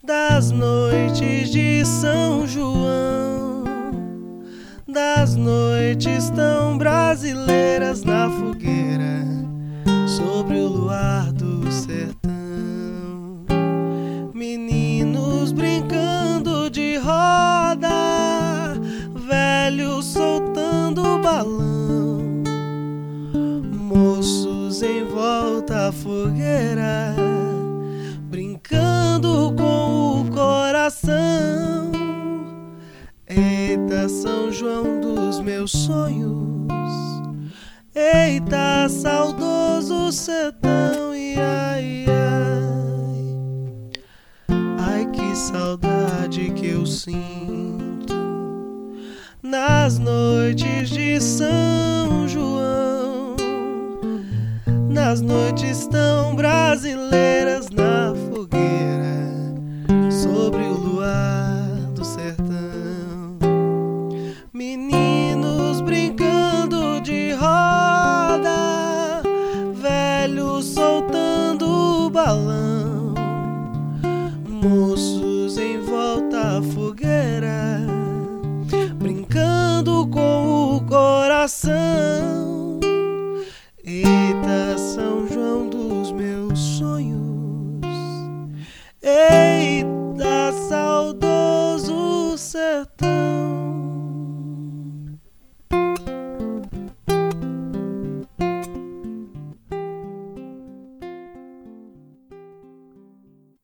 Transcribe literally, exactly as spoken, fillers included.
das noites de São João, das noites tão brasileiras na fogueira, sobre o luar do sertão. Meninos brincando de roda, velhos soltando balão, moços em volta à fogueira, brincando com o coração. Eita, São João dos meus sonhos, eita, saudoso sertão, e ai, ai, ai, que saudade que eu sinto nas noites de São João, nas noites tão brasileiras na fogueira, sobre o luar do sertão. Meninos brincando de roda, velhos soltando balão, moços em volta à fogueira, brincando com o coração. Eita, São João dos meus sonhos,